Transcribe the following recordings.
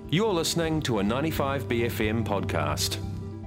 You're listening to a 95BFM podcast.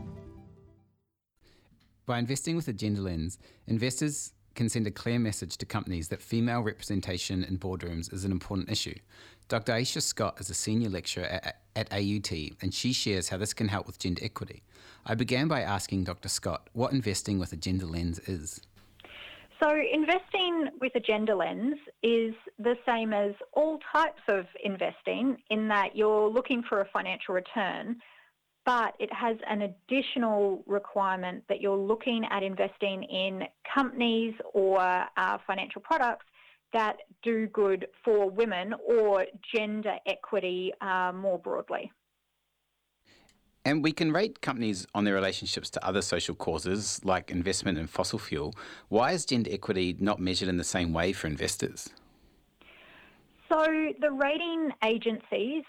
By investing with a gender lens, investors can send a clear message to companies that female representation in boardrooms is an important issue. Dr. Aisha Scott is a senior lecturer at AUT, and she shares how this can help with gender equity. I began by asking Dr. Scott what investing with a gender lens is. So investing with a gender lens is the same as all types of investing in that you're looking for a financial return, but it has an additional requirement that you're looking at investing in companies or financial products that do good for women or gender equity more broadly. And we can rate companies on their relationships to other social causes, like investment in fossil fuel. Why is gender equity not measured in the same way for investors? So the rating agencies,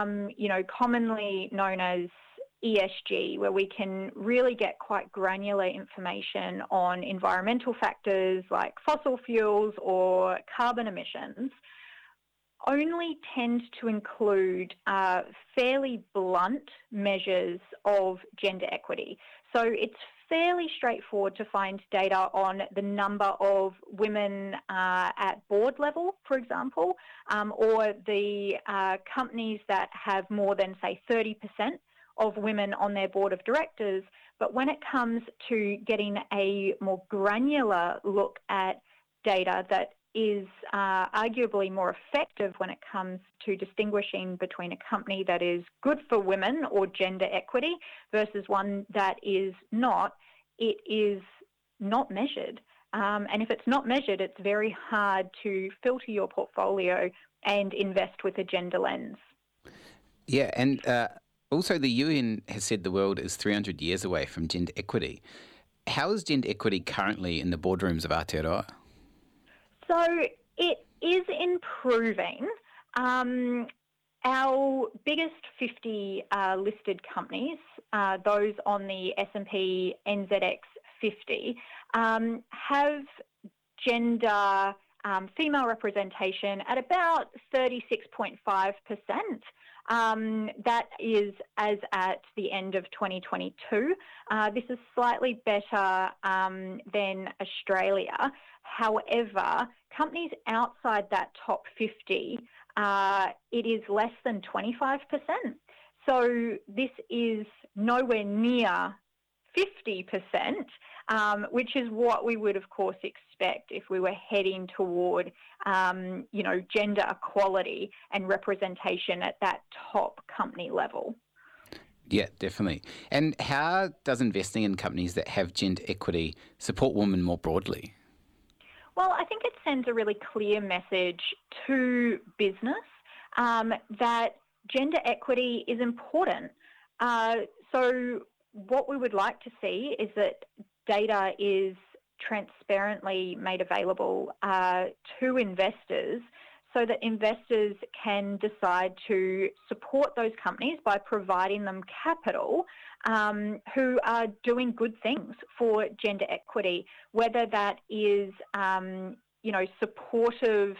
commonly known as ESG, where we can really get quite granular information on environmental factors like fossil fuels or carbon emissions, only tend to include fairly blunt measures of gender equity. So it's fairly straightforward to find data on the number of women at board level, for example, or the companies that have more than, say, 30% of women on their board of directors. But when it comes to getting a more granular look at data that is arguably more effective when it comes to distinguishing between a company that is good for women or gender equity versus one that is not, it is not measured. And if it's not measured, it's very hard to filter your portfolio and invest with a gender lens. Yeah, and also the UN has said the world is 300 years away from gender equity. How is gender equity currently in the boardrooms of Aotearoa? So it is improving. Our biggest 50 listed companies, those on the S&P NZX 50, have gender female representation at about 36.5%. That is as at the end of 2022. This is slightly better than Australia. However, companies outside that top 50, it is less than 25%. So this is nowhere near 50%, which is what we would, of course, expect if we were heading toward, gender equality and representation at that top company level. Yeah, definitely. And how does investing in companies that have gender equity support women more broadly? Well, I think it sends a really clear message to business that gender equity is important. So what we would like to see is that data is transparently made available to investors so that investors can decide to support those companies by providing them capital who are doing good things for gender equity, whether that is, supportive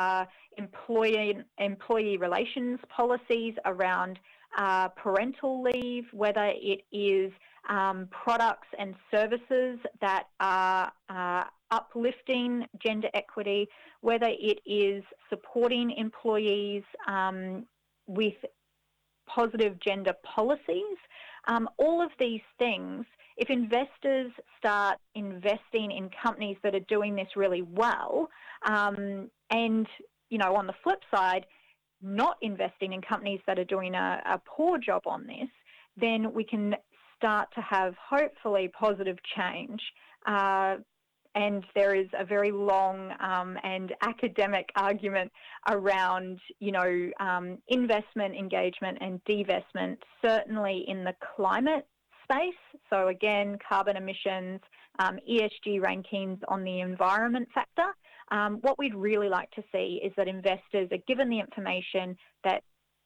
employee relations policies around parental leave, whether it is products and services that are uplifting gender equity, whether it is supporting employees with positive gender policies. All of these things, if investors start investing in companies that are doing this really well, and, on the flip side, not investing in companies that are doing a poor job on this, then we can start to have hopefully positive change. And there is a very long and academic argument around, investment, engagement and divestment, certainly in the climate space. So again, carbon emissions, ESG rankings on the environment factor. What we'd really like to see is that investors are given the information that,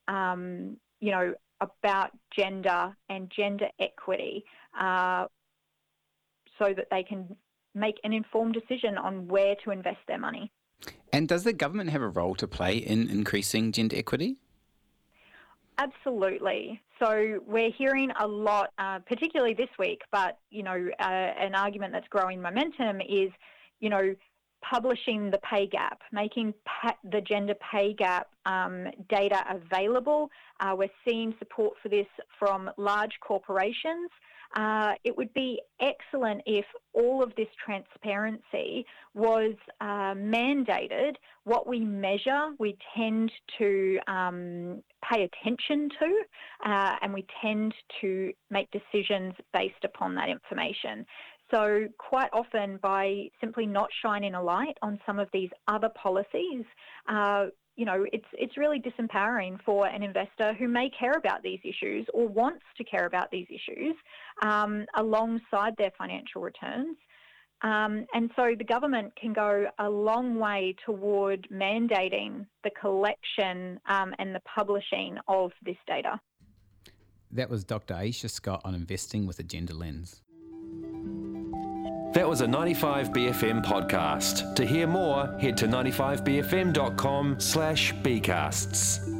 about gender and gender equity so that they can make an informed decision on where to invest their money. And does the government have a role to play in increasing gender equity? Absolutely. So we're hearing a lot, particularly this week, but, an argument that's growing momentum is, publishing the pay gap, making the gender pay gap data available. We're seeing support for this from large corporations. It would be excellent if all of this transparency was mandated. What we measure, we tend to pay attention to, and we tend to make decisions based upon that information. So quite often, by simply not shining a light on some of these other policies, it's really disempowering for an investor who may care about these issues or wants to care about these issues alongside their financial returns. And so the government can go a long way toward mandating the collection and the publishing of this data. That was Dr. Aisha Scott on investing with a gender lens. That was a 95BFM podcast. To hear more, head to 95bfm.com/bcasts.